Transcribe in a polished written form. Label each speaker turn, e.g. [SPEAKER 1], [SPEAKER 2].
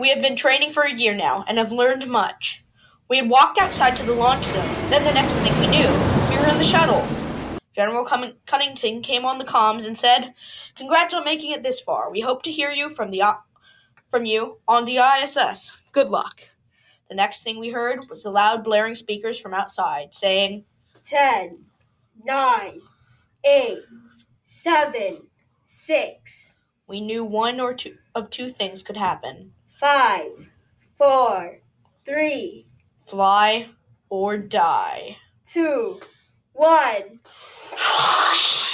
[SPEAKER 1] We have been training for a year now and have learned much. We had walked outside to the launch zone. Then the next thing we knew, we were in the shuttle. General Cunnington came on the comms and said, "Congrats on making it this far. We hope to hear you from you on the ISS. Good luck." The next thing we heard was the loud blaring speakers from outside saying,
[SPEAKER 2] 10, 9, 8, 7, 6.
[SPEAKER 1] We knew one or two of two things could happen.
[SPEAKER 2] 5, 4, 3.
[SPEAKER 1] Fly or die.
[SPEAKER 2] 2, 1.